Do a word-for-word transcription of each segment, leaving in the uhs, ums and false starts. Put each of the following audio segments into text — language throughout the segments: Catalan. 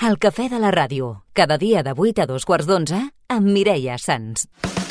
El cafè de la ràdio, cada dia de vuit a dos quarts d'onze, amb Mireia Sans.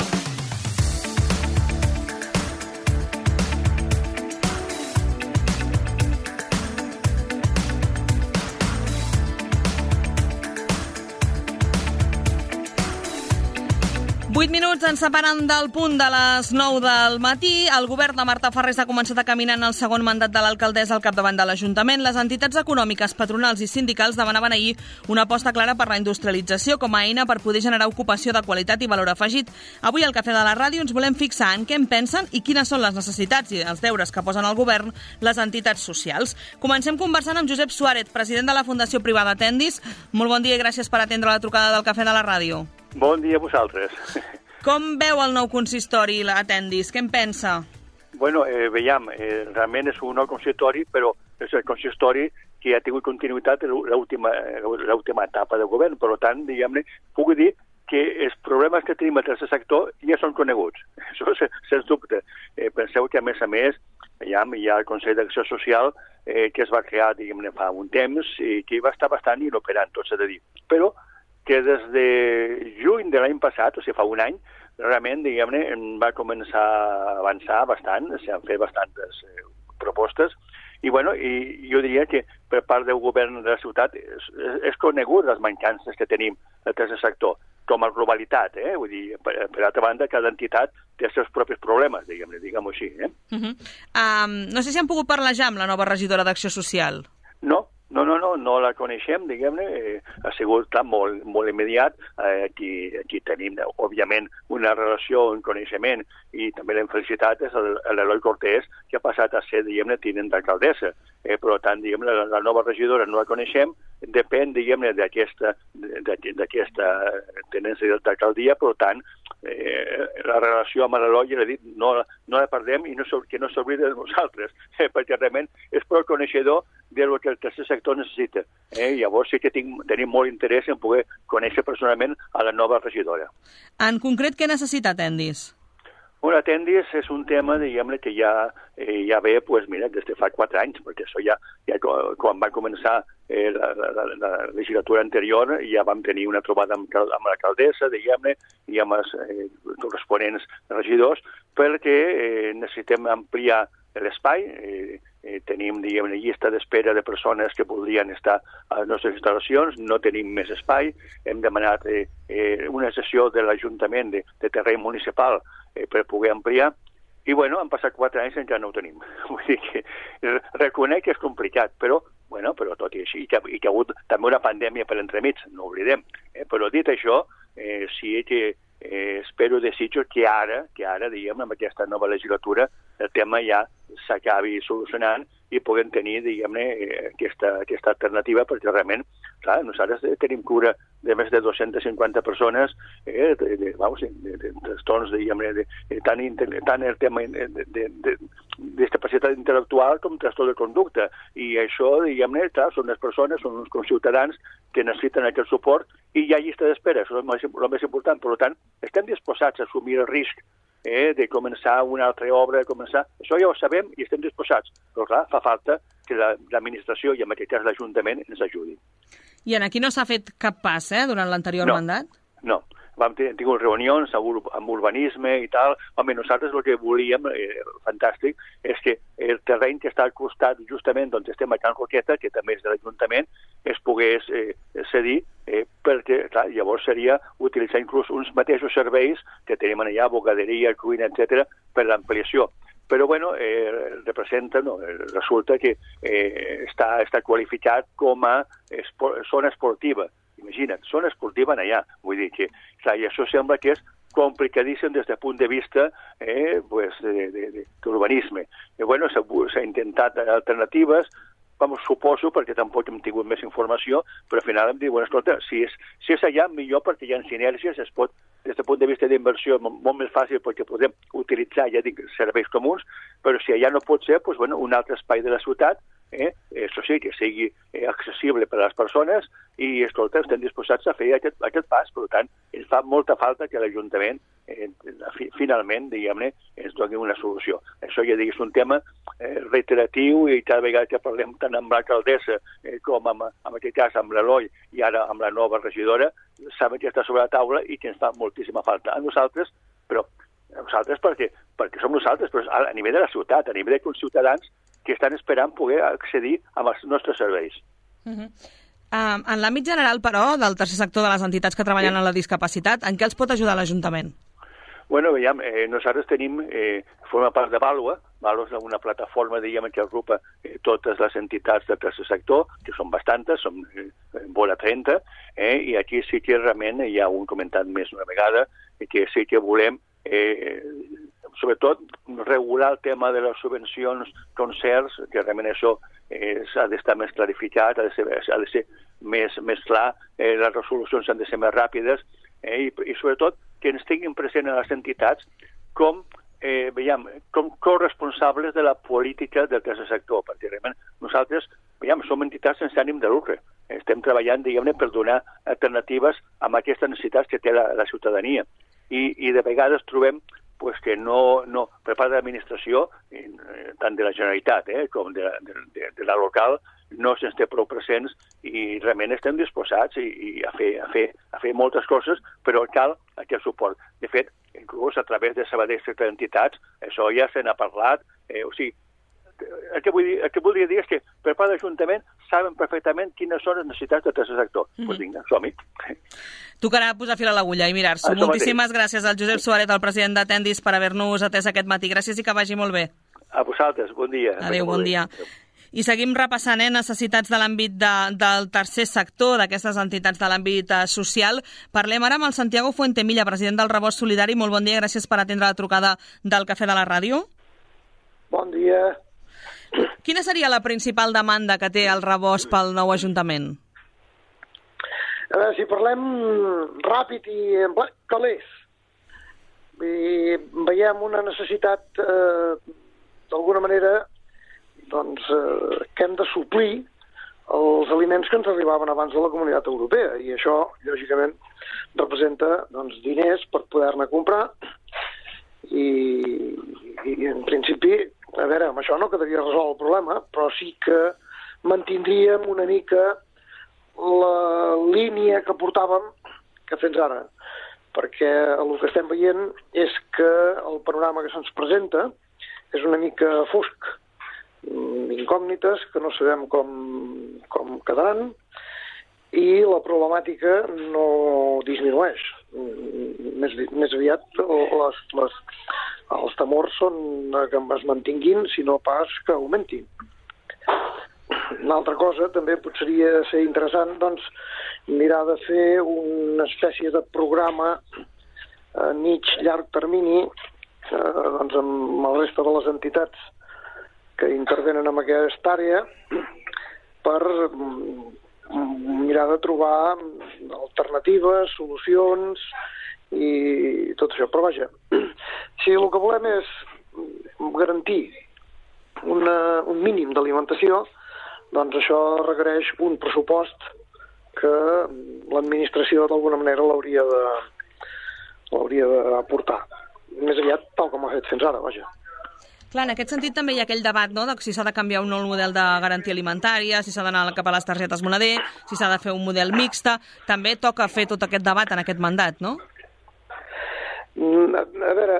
Vuit minuts ens separen del punt de les nou del matí. El govern de Marta Farrés ha començat a caminar en el segon mandat de l'alcaldessa al capdavant de l'Ajuntament. Les entitats econòmiques, patronals i sindicals demanaven ahir una aposta clara per la industrialització com a eina per poder generar ocupació de qualitat i valor afegit. Avui al Cafè de la Ràdio ens volem fixar en què en pensen i quines són les necessitats i els deures que posen al govern les entitats socials. Comencem conversant amb Josep Suárez, president de la Fundació Privada Tendis. Molt bon dia i gràcies per atendre la trucada del Cafè de la Ràdio. Bon dia a vosaltres. Com veu el nou consistori, la Tendis? Què en pensa? Bueno, eh, veiem, eh, realment és un nou consistori, però és el consistori que ha tingut continuïtat l'última l'última etapa del govern. Per tant, diguem-ne, puc dir que els problemes que tenim al tercer sector ja són coneguts. Això sens dubte. Eh, penseu que, a més a més, veiem, hi ha el Consell d'Acció Social eh, que es va crear, diguem-ne, fa un temps i que va estar bastant inoperant, tot s'ha de dir. Però que des de juny de l'any passat, o sigui, fa un any, realment, diguem-ne, va començar a avançar bastant, s'han fet bastantes eh, propostes, i, bueno, i jo diria que per part del govern de la ciutat és, és conegut les mancances que tenim al tercer sector, com a globalitat, eh? Vull dir, per, per altra banda, cada entitat té els seus propis problemes, diguem-ne, diguem-ho així, eh? Uh-huh. um, no sé si han pogut parlar ja amb la nova regidora d'Acció Social. No. No, no, no, no la coneixem, diguem-ne, eh, ha sigut clar, molt, molt immediat. Eh, aquí, aquí tenim, òbviament, una relació, un coneixement, i també l'hem felicitat és l'Eloi Cortés, que ha passat a ser, diguem-ne, tinent d'alcaldessa. Eh, per tant, diguem-ne, la, la nova regidora no la coneixem, depèn, diguem-ne, d'aquesta d'aquesta tenència d'alcaldia, per tant, eh, la relació amb l'Eloi, ja l'he dit, no, no la perdem i no, que no s'oblida de nosaltres, eh, perquè realment és prou coneixedor del que el tercer sector necessita. Eh? Llavors sí que tinc, tenim molt interès en poder conèixer personalment a la nova regidora. En concret, què necessita Tendis? Bueno, Tendis és un tema, diguem-ne, que ja, eh, ja ve, pues, mira, des de fa quatre anys, perquè això ja, ja quan va començar eh, la, la, la, la legislatura anterior, ja vam tenir una trobada amb, amb l'alcaldessa, diguem-ne, i amb els eh, corresponents regidors, perquè eh, necessitem ampliar l'espai, eh, eh, tenim, diguem-ne, llista d'espera de persones que voldrien estar a les nostres instal·lacions, no tenim més espai, hem demanat eh, eh, una sessió de l'Ajuntament de, de terreny municipal eh, per poder ampliar, i bueno, han passat quatre anys i encara no ho tenim. Vull dir que reconec que és complicat, però, bueno, però tot i així, i que, i que ha hagut també una pandèmia per entremig, no oblidem. Eh, però dit això, eh, sí que eh, espero, desitjo que ara, que ara, diguem, amb aquesta nova legislatura, el tema ja s'acabi solucionant i puguem tenir, diguem-ne, aquesta, aquesta alternativa, perquè realment, clar, nosaltres tenim cura de més de dues-centes cinquanta persones, eh, de, de, vamos, de, de trastorns, diguem-ne, de, de, tant, tant el tema de, de, de, de discapacitat intel·lectual com trastorn de conducta. I això, diguem-ne, clar, són les persones, són uns conciutadans que necessiten aquest suport i hi ha llista d'espera, això és el més, el més important. Per tant, estem disposats a assumir el risc Eh, de començar una altra obra, de començar... Això ja ho sabem i estem disposats, però clar, fa falta que l'administració, i en aquest cas l'Ajuntament, ens ajudi. I en aquí no s'ha fet cap pas, eh, durant l'anterior no, mandat? No, vam tenir reunions amb urbanisme i tal. Home, nosaltres el que volíem, eh, fantàstic, és que el terreny que està al costat, justament on estem a Can Roqueta, que també és de l'Ajuntament, es pogués eh, cedir, eh, perquè, clar, llavors seria utilitzar inclús uns mateixos serveis que tenim allà, bogaderia, cuina, etcètera, per l'ampliació. Però, bueno, eh, representa, no, resulta que eh, està, està qualificat com a espor, zona esportiva. Imagina't, zona esportiva allà. Vull dir que, clar, i això sembla que és complicadíssim des del punt de vista eh, pues, de, de, de, d'urbanisme. I, bueno, s'ha intentat alternatives, vamos, suposo, perquè tampoc hem tingut més informació, però al final em diu, bueno, escolta, si és, si és allà, millor, perquè hi ha sinergies, es pot, des del punt de vista d'inversió, molt més fàcil, perquè podem utilitzar, ja dic, serveis comuns, però si allà no pot ser, doncs, bueno, un altre espai de la ciutat eh, això sí, que sigui eh, accessible per a les persones i, escolta, estem disposats a fer aquest, aquest pas. Per tant, ens fa molta falta que l'Ajuntament eh, fi, finalment, diguem-ne, ens doni una solució. Això ja dic, és un tema eh, reiteratiu i cada vegada que parlem tant amb l'alcaldessa eh, com amb, en aquest cas amb l'Eloi i ara amb la nova regidora, saben que està sobre la taula i que ens fa moltíssima falta a nosaltres, però a nosaltres perquè, perquè som nosaltres, però a, a nivell de la ciutat, a nivell dels ciutadans que estan esperant poder accedir als nostres serveis. Uh-huh. Uh, en l'àmbit general, però, del tercer sector de les entitats que treballen sí. en la discapacitat, en què els pot ajudar l'Ajuntament? Bueno, veiem, eh, nosaltres tenim, eh, forma part de Vàlua, Vàlua és una plataforma, diguem, que agrupa eh, totes les entitats del tercer sector, que són bastantes, són eh, vora trenta, eh, i aquí sí que realment hi ha un comentat més una vegada, que sí que volem Eh, sobretot regular el tema de les subvencions, concerts, que realment això eh, ha d'estar més clarificat, ha de ser, ha de ser més, més clar, eh, les resolucions han de ser més ràpides eh, i, i sobretot que ens tinguin present a les entitats com, eh, veiem, com corresponsables de la política del tercer sector, perquè realment nosaltres veiem, som entitats sense ànim de lucre. Estem treballant, diguem-ne, per donar alternatives a aquestes necessitats que té la, la ciutadania. I, i de vegades trobem pues, que no, no, per part de l'administració, eh, tant de la Generalitat eh, com de, de, de, de la local, no se'ns té prou presents i realment estem disposats i, i a, fer, a, fer, a fer moltes coses, però cal aquest suport. De fet, inclús a través de Sabadell Sector d'Entitats, això ja se n'ha parlat, eh, o sigui, el que, vull dir, el que voldria dir és que per part de l'Ajuntament saben perfectament quines són les necessitats del tercer sector. Mm-hmm. Pues vinga, som-hi. Tocarà posar fil a l'agulla i mirar-s'ho. Moltíssimes gràcies al Josep Suárez, el president d'Atendis, per haver-nos atès aquest matí. Gràcies i que vagi molt bé. A vosaltres, bon dia. Adéu, bon dia. I seguim repassant eh, necessitats de l'àmbit de, del tercer sector, d'aquestes entitats de l'àmbit social. Parlem ara amb el Santiago Fuentemilla, president del Rebost Solidari. Molt bon dia, gràcies per atendre la trucada del Cafè de la Ràdio. Bon dia. Quina seria la principal demanda que té el Rebost pel nou Ajuntament? A veure, si parlem ràpid i en blanc, calés. I veiem una necessitat, eh, d'alguna manera, doncs, eh, que hem de suplir els aliments que ens arribaven abans de la Comunitat Europea. I això, lògicament, representa doncs, diners per poder-ne comprar. I, i, en principi, a veure, amb això no quedaria resolt el problema, però sí que mantindríem una mica la línia que portàvem que fins ara, perquè el que estem veient és que el panorama que se'ns presenta és una mica fosc, incògnites que no sabem com, com quedaran i la problemàtica no disminueix. Més, més aviat les, les, els temors són que es mantinguin, sinó pas que augmentin. Una altra cosa també potseria ser interessant doncs, mirar de fer una espècie de programa a mig llarg termini eh, doncs, amb la resta de les entitats que intervenen en aquesta àrea per mirar de trobar alternatives, solucions i tot això. Però vaja, si el que volem és garantir una, un mínim d'alimentació, doncs això requereix un pressupost que l'administració d'alguna manera l'hauria de l'hauria d'aportar. Més aviat tal com ha fet fins ara, vaja. Clar, en aquest sentit també hi ha aquell debat, no?, de si s'ha de canviar un nou model de garantia alimentària, si s'ha d'anar cap a les targetes moneder, si s'ha de fer un model mixta. També toca fer tot aquest debat en aquest mandat, no? A, a veure,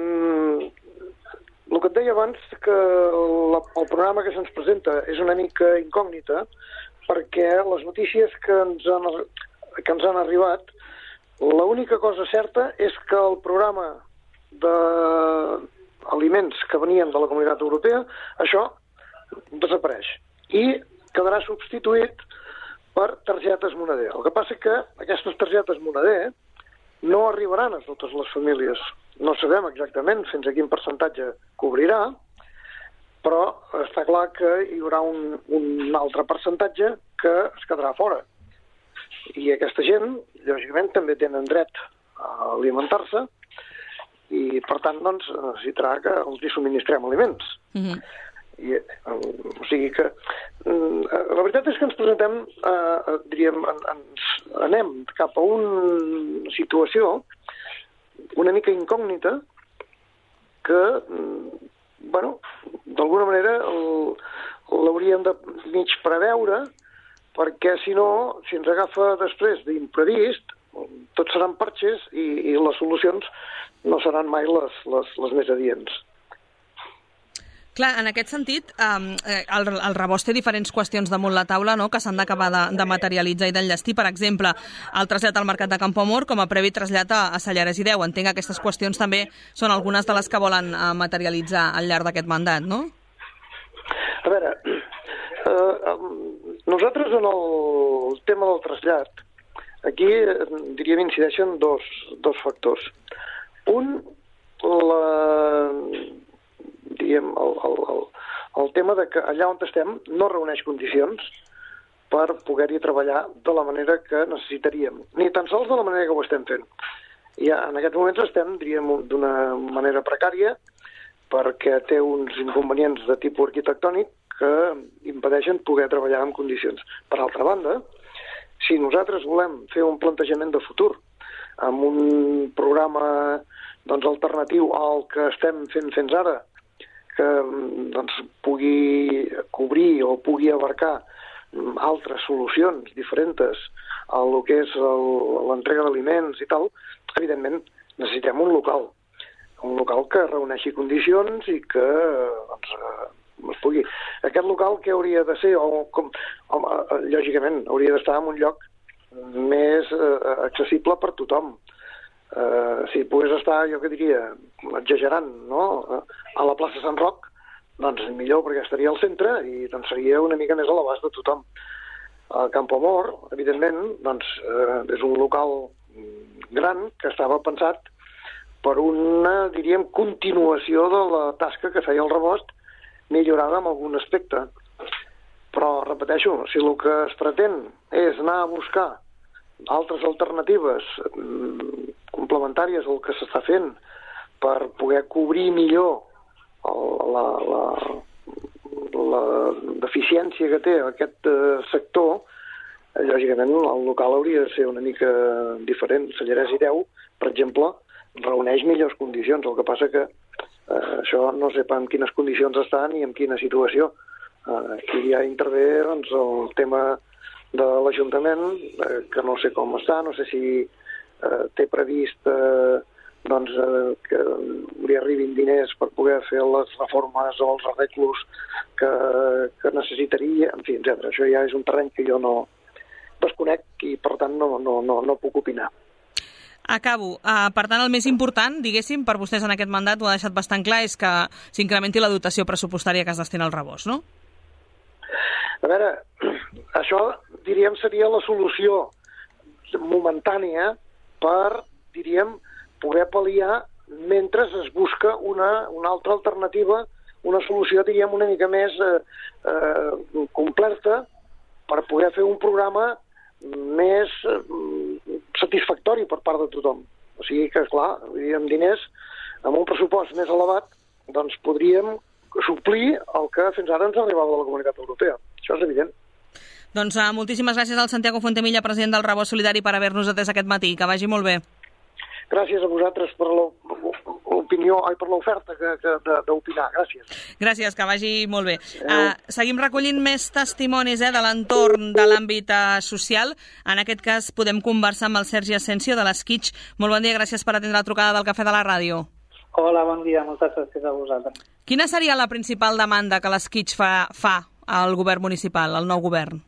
el que et deia abans, que la, el programa que se'ns presenta és una mica incògnita, perquè les notícies que ens han, que ens han arribat, l'única cosa certa és que el programa de aliments que venien de la Comunitat Europea, això desapareix i quedarà substituït per targetes moneder. El que passa és que aquestes targetes moneder no arribaran a totes les famílies. No sabem exactament fins a quin percentatge cobrirà, però està clar que hi haurà un, un altre percentatge que es quedarà fora. I aquesta gent, lògicament, també tenen dret a alimentar-se i, per tant, doncs, necessitarà que els hi subministrem aliments. Mm-hmm. I, o sigui que la veritat és que ens presentem, eh, diríem, ens anem cap a una situació una mica incògnita que, bueno, d'alguna manera l'hauríem de mig preveure, perquè si no, si ens agafa després d'imprevist, tot seran parxes i, i les solucions no seran mai les, les, les més adients. Clar, en aquest sentit, eh, el, el rebost té diferents qüestions damunt la taula, no?, que s'han d'acabar de, de materialitzar i d'enllestir. Per exemple, el trasllat al mercat de Campoamor com a previ trasllat a, a Salleres i Deu. Entenc que aquestes qüestions també són algunes de les que volen eh, materialitzar al llarg d'aquest mandat, no? A veure, eh, nosaltres en el tema del trasllat, aquí, diríem, incideixen dos, dos factors. Un, la... diguem, el, el, el, el tema de que allà on estem no reuneix condicions per poder-hi treballar de la manera que necessitaríem, ni tan sols de la manera que ho estem fent. I en aquests moments estem, diríem, d'una manera precària perquè té uns inconvenients de tipus arquitectònic que impedeixen poder treballar en condicions. Per altra banda, si nosaltres volem fer un plantejament de futur amb un programa doncs, alternatiu al que estem fent fins ara, que doncs, pugui cobrir o pugui abarcar altres solucions diferents a lo que és l'entrega d'aliments i tal, evidentment necessitem un local. Un local que reuneixi condicions i que doncs, es pugui... Aquest local que hauria de ser, o com, home, lògicament, hauria d'estar en un lloc més eh, accessible per tothom. Uh, si pogués estar, jo què diria, exagerant, no?, a la plaça Sant Roc, doncs millor, perquè estaria al centre i doncs, seria una mica més a l'abast de tothom. A Campoamor, evidentment, doncs, uh, és un local gran que estava pensat per una, diríem, continuació de la tasca que feia el rebost, millorada en algun aspecte. Però, repeteixo, si el que es pretén és anar a buscar altres alternatives complementàries al que s'està fent per poder cobrir millor el, la, la, la deficiència que té aquest uh, sector, lògicament el local hauria de ser una mica diferent. Salleres i Deu, per exemple, reuneix millors condicions. El que passa que uh, això no sé en quines condicions està ni en quina situació. Uh, aquí ja intervé doncs, el tema de l'Ajuntament, eh, que no sé com està, no sé si eh, té previst eh, doncs, eh, que li arribin diners per poder fer les reformes o els arreglos que, que necessitaria, en fi, etcètera. Això ja és un terreny que jo no desconec i, per tant, no, no, no, no puc opinar. Acabo. Uh, per tant, el més important, diguéssim, per vostès en aquest mandat, ho ha deixat bastant clar, és que s'incrementi la dotació pressupostària que es destina al rebost, no? A veure, això, diríem, seria la solució momentània per, diríem, poder pal·liar mentre es busca una, una altra alternativa, una solució, diríem, una mica més eh, eh, completa per poder fer un programa més eh, satisfactori per part de tothom. O sigui que, clar, amb diners, amb un pressupost més elevat, doncs podríem suplir el que fins ara ens arribava de la Comunitat Europea. Això és evident. Doncs uh, moltíssimes gràcies al Santiago Fuentemilla, president del Rebost Solidari, per haver-nos atès aquest matí. Que vagi molt bé. Gràcies a vosaltres per l'opinió, ai, per l'oferta d'opinar. Gràcies. Gràcies, que vagi molt bé. Uh, seguim recollint més testimonis eh, de l'entorn de l'àmbit uh, social. En aquest cas podem conversar amb el Sergi Asensio de l'Esquitx. Molt bon dia, gràcies per atendre la trucada del Cafè de la Ràdio. Hola, bon dia, moltes gràcies a vosaltres. Quina seria la principal demanda que l'Esquitx fa, fa al govern municipal, al nou govern?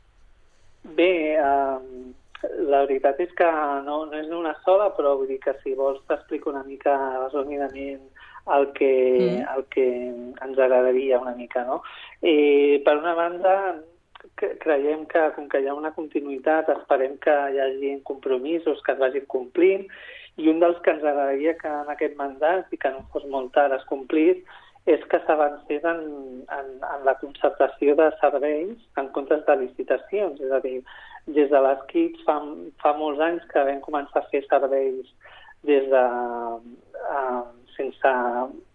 Bé, eh, la veritat és que no, no és una sola, però vull dir que si vols t'explico una mica resumidament el que, mm. el que ens agradaria una mica, no? Eh, per una banda, creiem que com que hi ha una continuïtat, esperem que hi hagi compromisos que es vagin complint, i un dels que ens agradaria que en aquest mandat, i que no fos molt tard, es complís, és que s'avancés en, en, en la concertació de serveis en comptes de licitacions. És a dir, des de l'Esquitx fa, fa molts anys que vam començar a fer serveis des de, uh, sense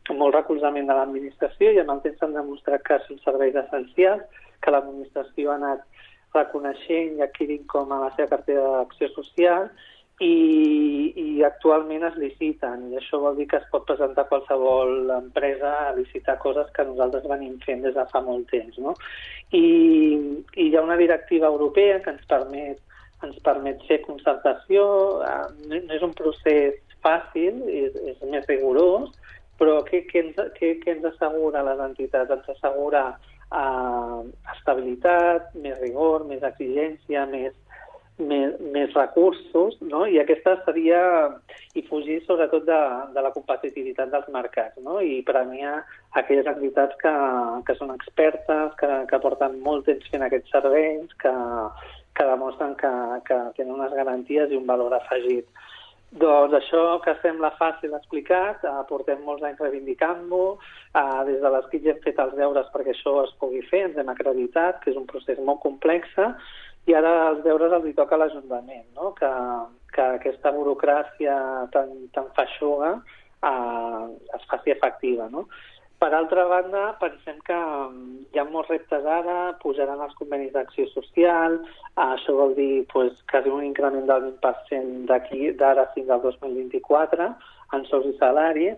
molt recolzament de l'administració i amb el temps s'han demostrat que són serveis essencials, que l'administració ha anat reconeixent i adquirint com a la seva cartera d'acció social i, i actualment es liciten. I això vol dir que es pot presentar qualsevol empresa a licitar coses que nosaltres venim fent des de fa molt temps, no? I, i hi ha una directiva europea que ens permet, ens permet fer concertació. No és un procés fàcil, és, és més rigorós, però què, què, ens, què, què ens assegura les entitats? Ens assegura eh, estabilitat, més rigor, més exigència, més, més, més recursos, no? I aquesta seria, i fugir sobretot de, de la competitivitat dels mercats, no? I premiar aquelles entitats que, que són expertes, que, que porten molt temps fent aquests serveis, que, que demostren que, que tenen unes garanties i un valor afegit. Doncs això que sembla fàcil explicat, eh, portem molts anys reivindicant-ho, eh, des de les que hem fet els deures perquè això es pugui fer, ens hem acreditat, que és un procés molt complex, i ara els deures els hi toca a l'Ajuntament, no? que, que aquesta burocràcia tan, tan feixuga eh, es faci efectiva, no? Per altra banda, pensem que hi ha molts reptes ara, pujaran els convenis d'acció social, això vol dir pues, quasi un increment del vint per cent d'aquí d'ara fins al dos mil vint-i-quatre en sous i salaris,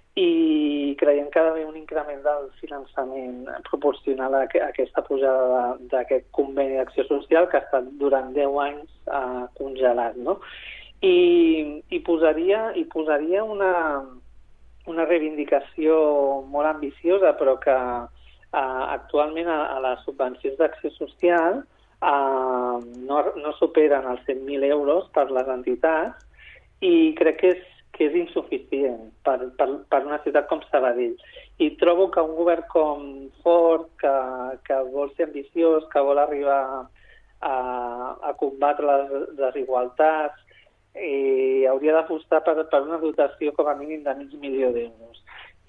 i creiem que ha d'haver un increment del finançament proporcional a aquesta pujada d'aquest conveni d'acció social que ha estat durant deu anys eh, congelat, no? I, i, posaria, i posaria una... una reivindicació molt ambiciosa, però que eh, actualment a, a les subvencions d'acció social eh, no, no superen els cent mil euros per les entitats i crec que és, que és insuficient per, per, per una ciutat com Sabadell. I trobo que un govern com Ford, que, que vol ser ambiciós, que vol arribar a, a combatre les desigualtats, i hauria d'apostar per, per una dotació com a mínim de mig milió d'euros.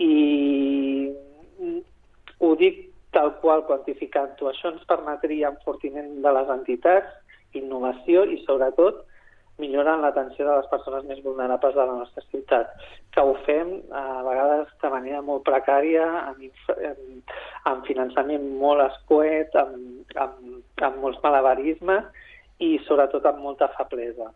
I ho dic tal qual quantificant-ho. Això ens permetria enfortiment de les entitats, innovació i, sobretot, millorant l'atenció de les persones més vulnerables de la nostra ciutat, que ho fem a vegades de manera molt precària, amb, amb, amb finançament molt escuet, amb, amb, amb molts malabarismes i, sobretot, amb molta feblesa.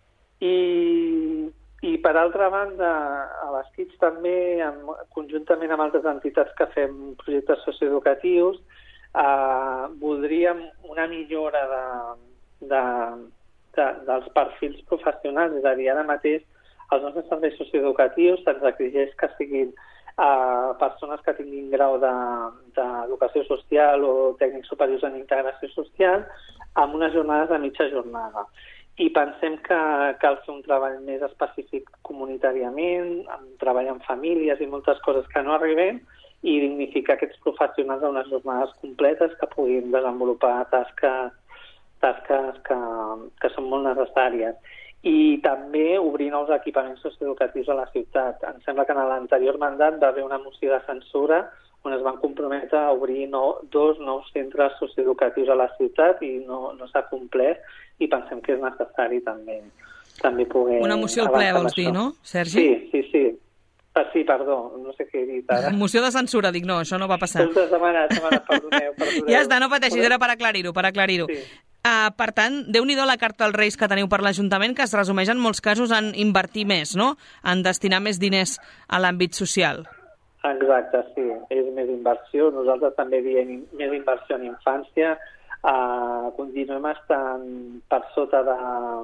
I, i per altra banda, a les Kids també, amb, conjuntament amb altres entitats que fem projectes socioeducatius, eh, voldríem una millora de, de, de, dels perfils professionals. És a dir, ara mateix els nostres serveis socioeducatius se'ns exigeix que siguin eh, persones que tinguin grau d'educació de, social o tècnics superiors en integració social amb unes jornades de mitja jornada. I pensem que cal fer un treball més específic comunitàriament, amb treball amb famílies i moltes coses que no arribem, i dignificar aquests professionals a unes jornades completes que puguin desenvolupar tasques, tasques que, que són molt necessàries. I també obrir nous equipaments socioeducatius a la ciutat. Em sembla que en l'anterior mandat va haver una moció de censura on es van comprometre a obrir no, dos nous centres socioeducatius a la ciutat i no, no s'ha complert, i pensem que és necessari també, també poder... Una moció al ple, vols dir, no, Sergi? Sí, sí, sí. Ah, sí, perdó, no sé què he dit ara. Moció de censura, dic, no, això no va passar. Moltes setmanes, setmanes, perdoneu, perdoneu. Ja està, no pateixis, era per aclarir-ho, per aclarir-ho. Sí. Uh, per tant, Déu-n'hi-do la carta als Reis que teniu per l'Ajuntament, que es resumeix en molts casos en invertir més, no?, en destinar més diners a l'àmbit social. Exacte, sí, és més inversió. Nosaltres també diem més inversió en infància. Uh, continuem estant per sota de,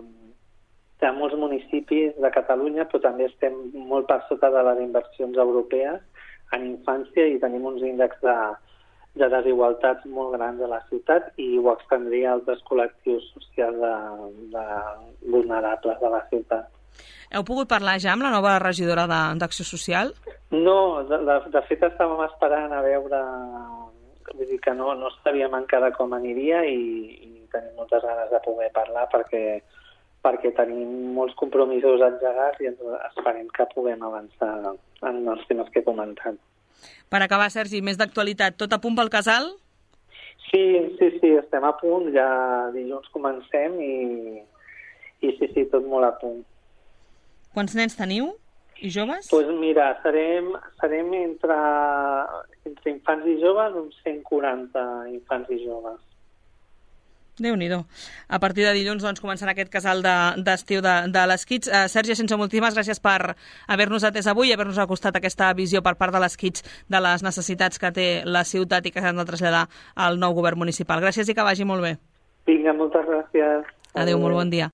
de molts municipis de Catalunya, però també estem molt per sota de les inversions europees en infància i tenim uns índexs de, de desigualtats molt grans a la ciutat i ho extendria a altres col·lectius socials de, de vulnerables de la ciutat. Heu pogut parlar ja amb la nova regidora d'Acció Social? No, de, de fet estàvem esperant a veure, vull dir que no, no sabíem encara com aniria i, i tenim moltes ganes de poder parlar perquè, perquè tenim molts compromisos engegats i ens esperem que puguem avançar en els temes que he comentat. Per acabar, Sergi, més d'actualitat, tot a punt pel casal? Sí, sí, sí, estem a punt, ja dilluns comencem i, i sí, sí, tot molt a punt. Quants nens teniu? I joves? Doncs pues mira, serem, serem entre, entre infants i joves uns cent quaranta infants i joves. Déu-n'hi-do. A partir de dilluns doncs, començarà aquest casal d'estiu de, de, de les Kids. Uh, Sergi Ascenso, moltíssimes gràcies per haver-nos atès avui i haver-nos acostat aquesta visió per part de les Kids de les necessitats que té la ciutat i que s'han de traslladar al nou govern municipal. Gràcies i que vagi molt bé. Vinga, moltes gràcies. Adéu, molt bon dia.